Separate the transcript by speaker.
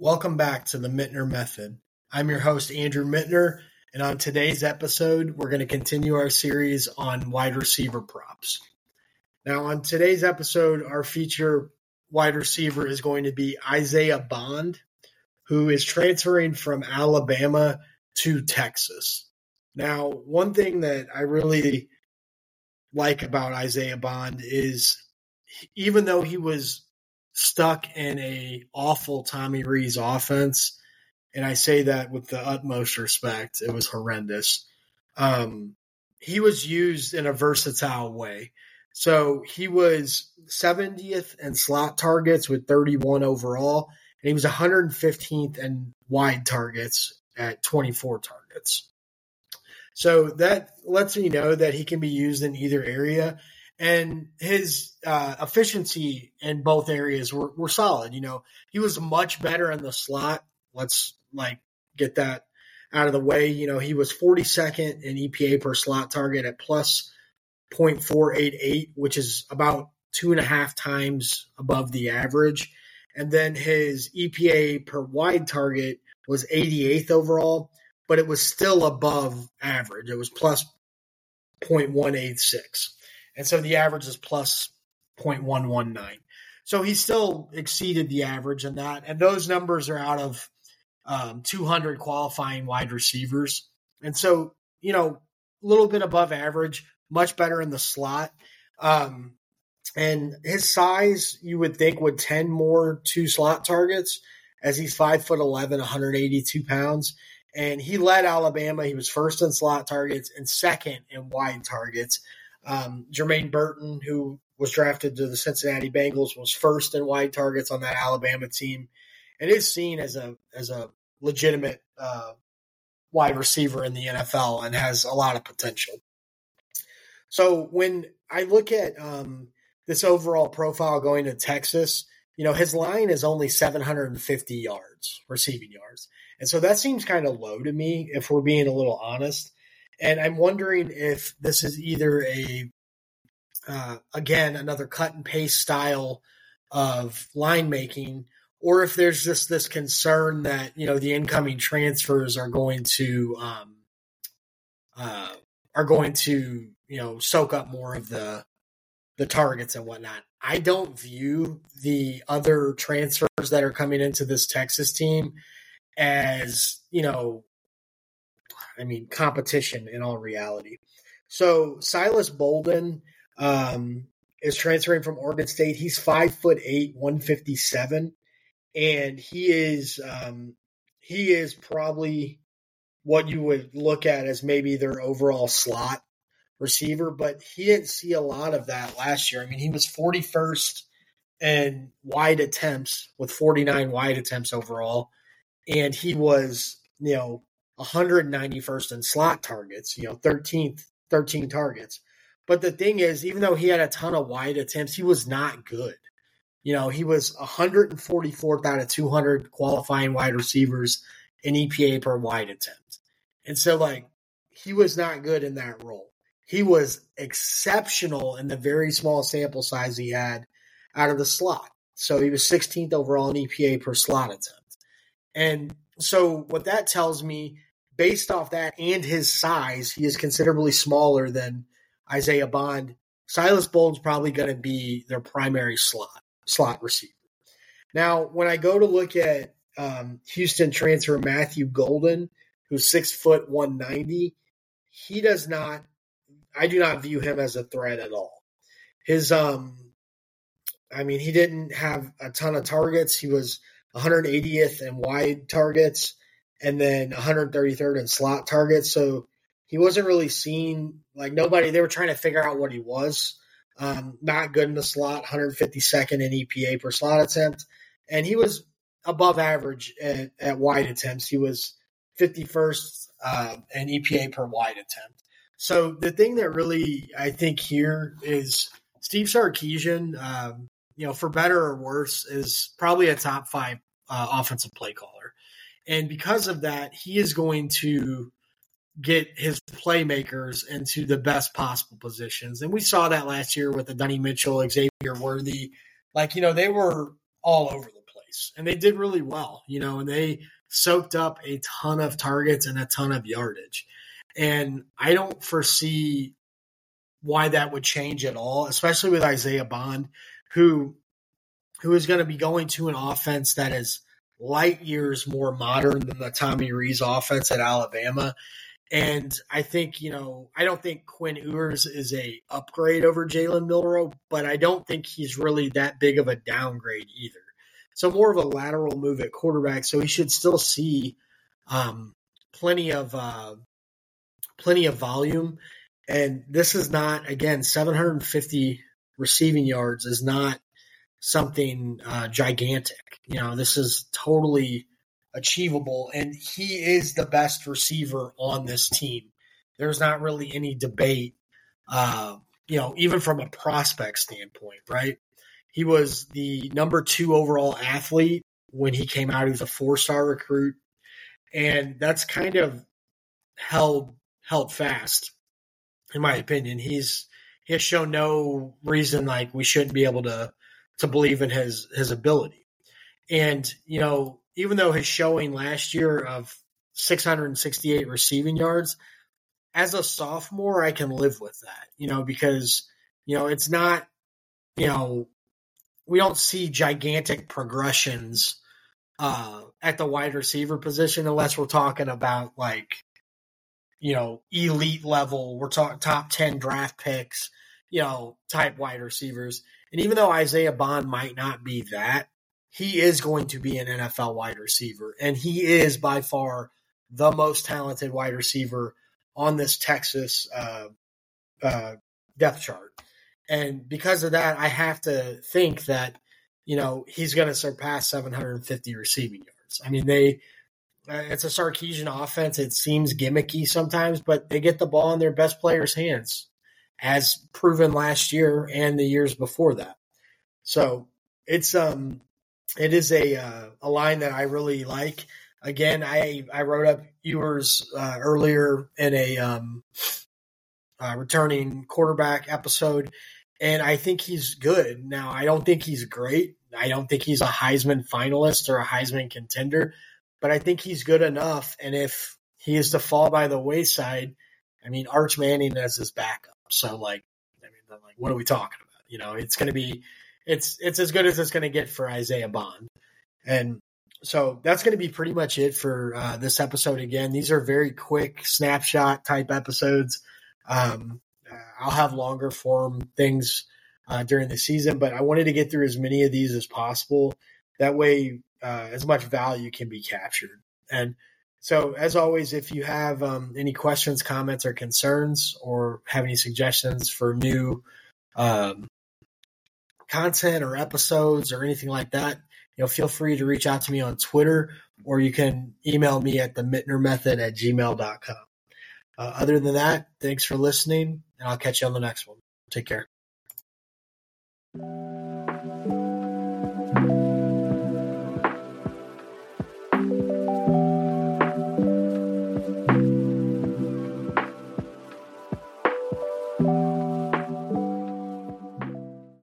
Speaker 1: Welcome back to the Mittner Method. I'm your host, Andrew Mittner, and on today's episode, we're going to continue our series on wide receiver props. Now, on today's episode, our feature wide receiver is going to be Isaiah Bond, who is transferring from Alabama to Texas. Now, one thing that I really like about Isaiah Bond is even though he was stuck in a awful Tommy Rees offense, and I say that with the utmost respect, it was horrendous. He was used in a versatile way. So he was 70th in slot targets with 31 overall, and he was 115th in wide targets at 24 targets. So that lets me know that he can be used in either area. And his efficiency in both areas were solid. You know, he was much better in the slot. Let's get that out of the way. You know, he was 42nd in EPA per slot target at plus 0.488, which is about 2.5 times above the average. And then his EPA per wide target was 88th overall, but it was still above average. It was plus 0.186. And so the average is plus 0.119. So he still exceeded the average in that. And those numbers are out of 200 qualifying wide receivers. And so, you know, a little bit above average, much better in the slot. And his size, you would think, would tend more to slot targets as he's 5'11", 182 pounds. And he led Alabama. He was first in slot targets and second in wide targets. Jermaine Burton, who was drafted to the Cincinnati Bengals, was first in wide targets on that Alabama team, and is seen as a legitimate wide receiver in the NFL and has a lot of potential. So when I look at this overall profile going to Texas, you know, his line is only 750 yards, receiving yards. And so that seems kind of low to me, if we're being a little honest. And I'm wondering if this is either again, another cut and paste style of line making, or if there's just this concern that, you know, the incoming transfers are going to, you know, soak up more of the targets and whatnot. I don't view the other transfers that are coming into this Texas team as, you know, competition in all reality. So Silas Bolden is transferring from Oregon State. He's 5'8", 157, and he is probably what you would look at as maybe their overall slot receiver, but he didn't see a lot of that last year. I mean, he was 41st in wide attempts with 49 wide attempts overall, and he was, you know, 191st in slot targets, you know, 13 targets. But the thing is, even though he had a ton of wide attempts, he was not good. You know, he was 144th out of 200 qualifying wide receivers in EPA per wide attempt. And so, he was not good in that role. He was exceptional in the very small sample size he had out of the slot. So he was 16th overall in EPA per slot attempt. And so what that tells me, based off that and his size, he is considerably smaller than Isaiah Bond. Silas Bolden's probably going to be their primary slot receiver. Now, when I go to look at Houston transfer Matthew Golden, who's 6', 190, I do not view him as a threat at all. His, he didn't have a ton of targets. He was 180th in wide targets and then 133rd in slot targets. So he wasn't really seen, they were trying to figure out what he was. Not good in the slot, 152nd in EPA per slot attempt. And he was above average at wide attempts. He was 51st in EPA per wide attempt. So the thing that really, I think here is Steve Sarkisian, for better or worse, is probably a top 5 offensive play caller. And because of that, he is going to get his playmakers into the best possible positions. And we saw that last year with the Dunny Mitchell, Xavier Worthy. They were all over the place. base. And they did really well, and they soaked up a ton of targets and a ton of yardage. And I don't foresee why that would change at all, especially with Isaiah Bond, who is going to be going to an offense that is light years more modern than the Tommy Rees offense at Alabama. And I think, I don't think Quinn Ewers is a upgrade over Jalen Milroe, but I don't think he's really that big of a downgrade either. So more of a lateral move at quarterback. So he should still see plenty of volume. And this is not, again, 750 receiving yards is not something gigantic. This is totally achievable, and he is the best receiver on this team. There's not really any debate, even from a prospect standpoint, right? He was the number 2 overall athlete when he came out. He was a 4-star recruit, and that's kind of held fast, in my opinion. He has shown no reason like we shouldn't be able to believe in his ability. And, even though his showing last year of 668 receiving yards, as a sophomore, I can live with that, because, it's not, we don't see gigantic progressions at the wide receiver position unless we're talking about elite level. We're talking top 10 draft picks, type wide receivers. And even though Isaiah Bond might not be that, he is going to be an NFL wide receiver. And he is by far the most talented wide receiver on this Texas depth chart. And because of that, I have to think that, he's going to surpass 750 receiving yards. I mean, it's a Sarkisian offense. It seems gimmicky sometimes, but they get the ball in their best players' hands, as proven last year and the years before that. So it is a line that I really like. Again, I wrote up Ewers earlier in a returning quarterback episode, and I think he's good. Now, I don't think he's great. I don't think he's a Heisman finalist or a Heisman contender, but I think he's good enough. And if he is to fall by the wayside, I mean, Arch Manning as his backup. So, what are we talking about? It's going to be it's as good as it's going to get for Isaiah Bond. And so that's going to be pretty much it for this episode. Again, these are very quick snapshot type episodes. I'll have longer form things during the season, but I wanted to get through as many of these as possible. That way, as much value can be captured. And so, as always, if you have any questions, comments, or concerns, or have any suggestions for new content or episodes or anything like that, feel free to reach out to me on Twitter, or you can email me at themittnermethod@gmail.com. Other than that, thanks for listening, and I'll catch you on the next one. Take care.